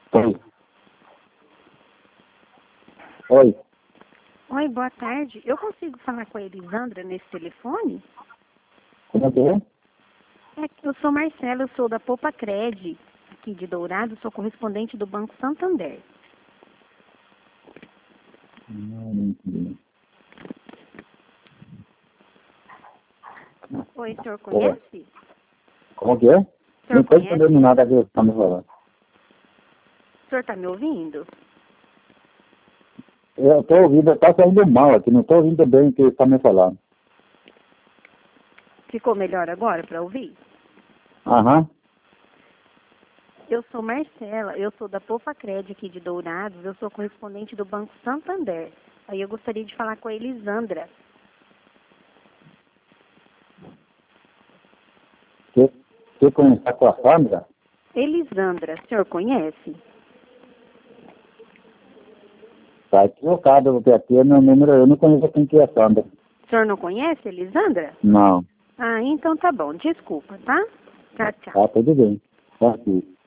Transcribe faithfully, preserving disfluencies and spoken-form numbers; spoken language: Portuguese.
Oi. Oi. Oi, boa tarde. Eu consigo falar com a Elisandra nesse telefone? Como é que é? É que eu sou Marcela, eu sou da Poupa Cred, aqui de Dourado, sou correspondente do Banco Santander. Não, não entendi. Oi, o senhor conhece? Como que é? O Não senhor estou conhece? entendendo nada que você está me falando. O senhor está me ouvindo? Eu estou ouvindo, está saindo mal aqui, não estou ouvindo bem o que você está me falando. Ficou melhor agora para ouvir? Aham. Eu sou Marcela, eu sou da Poupa Cred aqui de Dourados, eu sou correspondente do Banco Santander. Aí eu gostaria de falar com a Elisandra. Você, você conhece com a Sandra? Elisandra, o senhor conhece? Está equivocado, porque aqui é meu número, eu não conheço quem que é a Sandra. O senhor não conhece, Elisandra? Não. Ah, então tá bom. Desculpa, tá? Tchau, tchau. Tá, tudo bem. Tá aqui.